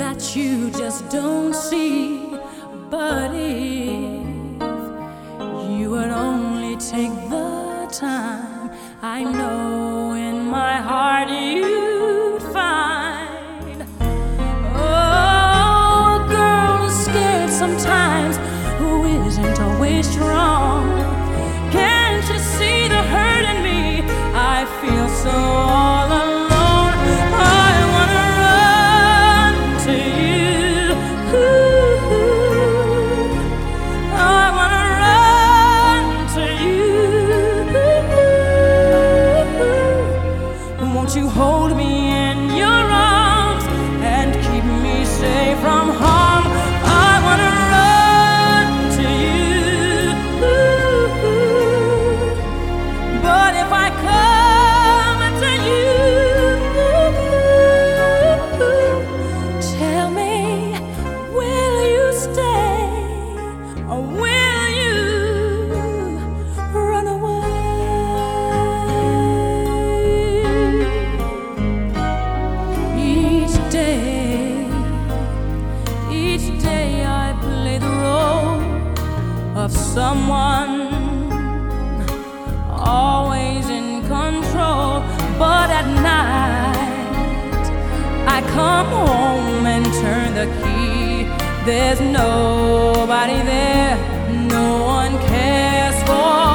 that you just don't see. But if you would only take the time, I know in my heart you'd find. Oh, a girl who's scared sometimes, who isn't always strong. Can't you see the hurt in me? I feel so all alone. I wanna run to you. I wanna run to you. Won't you hold me in your arms and keep me safe from harm? I wanna run to you. But if I come to you, tell me, will you stay or will you run away? Each day I play the role of someone always in control, but at night I come home and turn the key. There's nobody there, no one cares for